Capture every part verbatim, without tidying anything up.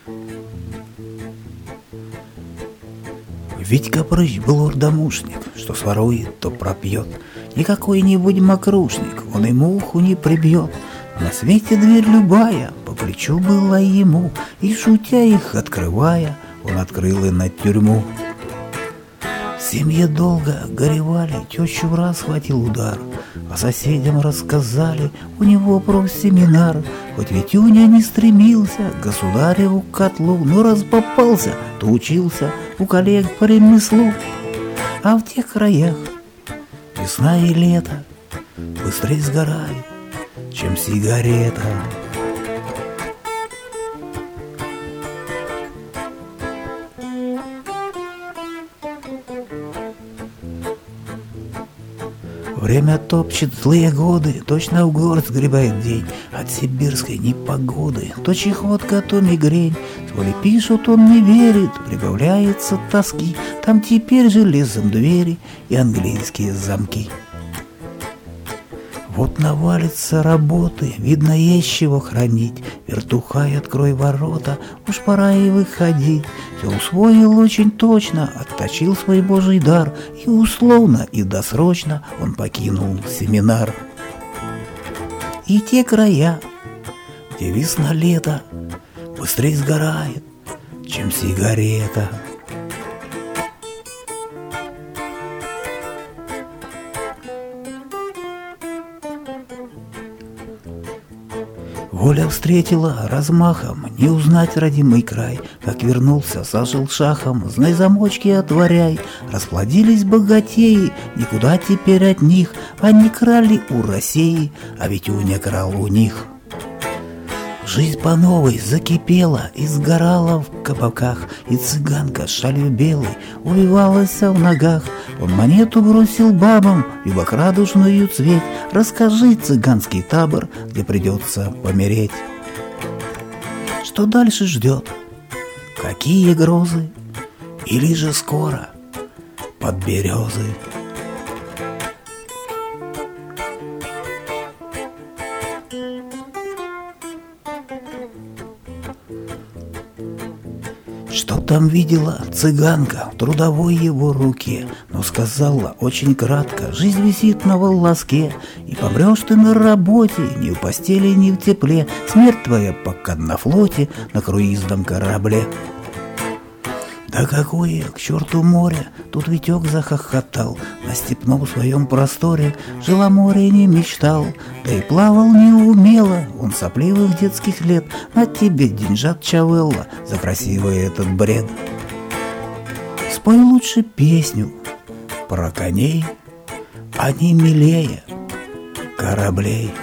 Ведь Гапрыч был ордомушник, что сворует, то пропьет. Не какой-нибудь мокрушник, он и муху не прибьет. На свете дверь любая по плечу была ему, и, шутя их открывая, он открыл и на тюрьму. В семье долго горевали, тещу в раз хватил удар, а соседям рассказали, у него профсеминар. Хоть Витюня не стремился к государеву котлу, но раз попался, то учился у коллег по ремеслу. А в тех краях весна и лето быстрее сгорает, чем сигарета. Время топчет злые годы, точно в город сгребает день от сибирской непогоды. То чехотка, то мигрень, коли пишут, он не верит, прибавляется тоски. Там теперь железом двери и английские замки. Вот навалится работы, видно, есть чего хранить. Вертухай, открой ворота, уж пора и выходить. Все усвоил очень точно, отточил свой божий дар, и условно, и досрочно он покинул семинар. И те края, где весна-лето быстрее сгорает, чем сигарета. Воля встретила размахом, не узнать родимый край. Как вернулся, зажил шахом, знай, замочки отворяй. Расплодились богатеи, никуда теперь от них. Они крали у России, а Витюня крал у них. Жизнь по новой закипела и сгорала в кабаках, и цыганка шалью белой увивалась в ногах. Он монету бросил бабам, и бок радужную цветь. Расскажи, цыганский табор, где придется помереть. Что дальше ждет? Какие грозы? Или же скоро под березы? Что там видела цыганка в трудовой его руке, но сказала очень кратко: жизнь висит на волоске, и помрешь ты на работе, ни в постели, ни в тепле. Смерть твоя пока на флоте, на круизном корабле. Да какое к черту море, тут Витек захохотал. На степном своем просторе жил, о море не мечтал. Да и плавал не умело, он сопливых детских лет. На тебе деньжат Чавелла за красивый этот бред. Спой лучше песню про коней, они милее кораблей.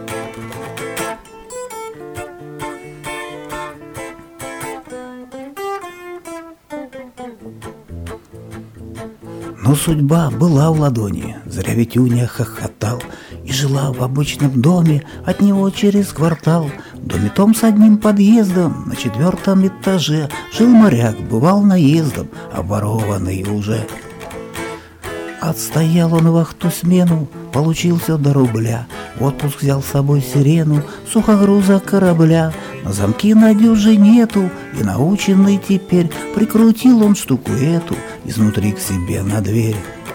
Но судьба была в ладони, зря Витюня хохотал. И жила в обычном доме, от него через квартал. В доме том с одним подъездом, на четвертом этаже. Жил моряк, бывал наездом, обворованный уже. Отстоял он вахту смену, получил все до рубля. В отпуск взял с собой сирену, сухогруза корабля. Но замки на дюже нету, и наученный теперь прикрутил он штуку эту изнутри к себе на дверь.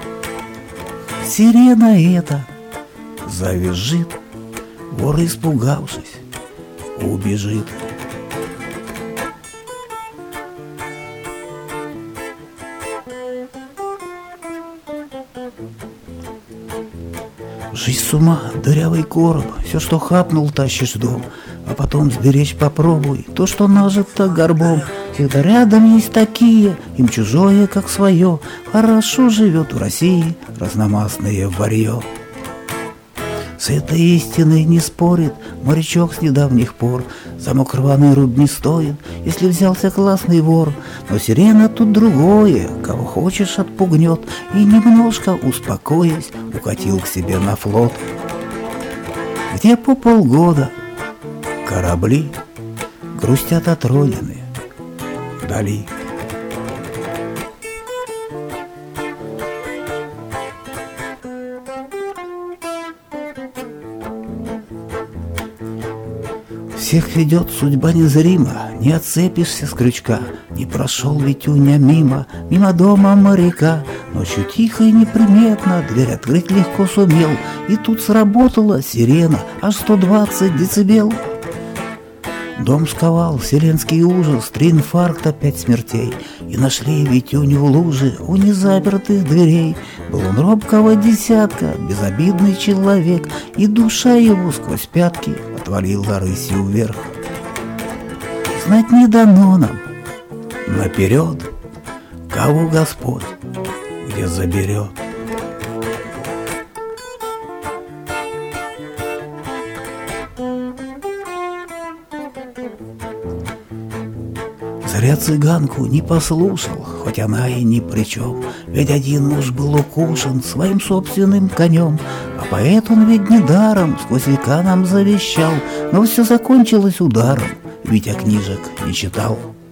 Сирена эта завизжит, вор, испугавшись, убежит. Жизнь с ума, дырявый короб, все, что хапнул, тащишь в дом. А потом сберечь попробуй то, что нажито горбом. Всегда рядом есть такие, им чужое, как свое. Хорошо живет в России разномастное варье. С этой истиной не спорит морячок с недавних пор. Замок рваный руб не стоит, если взялся классный вор. Но сирена тут другое, кого хочешь отпугнет. И немножко успокоясь, укатил к себе на флот, где по полгода корабли грустят от родины вдали. Всех ведет судьба незрима, не отцепишься с крючка. Не прошел Витюня мимо, мимо дома моряка. Ночью тихо и неприметно дверь открыть легко сумел. И тут сработала сирена, аж сто двадцать децибел. Дом сковал вселенский ужас, три инфаркта, пять смертей. И нашли Витюню в луже у незапертых дверей. Был он робкого десятка, безобидный человек, и душа его сквозь пятки отвалила рысью вверх. Знать не дано нам наперед, кого Господь где заберет. Зря цыганку не послушал, хоть она и ни при чем. Ведь один муж был укушен своим собственным конем, а поэт он ведь недаром сквозь века нам завещал. Но все закончилось ударом, Витя книжек не читал.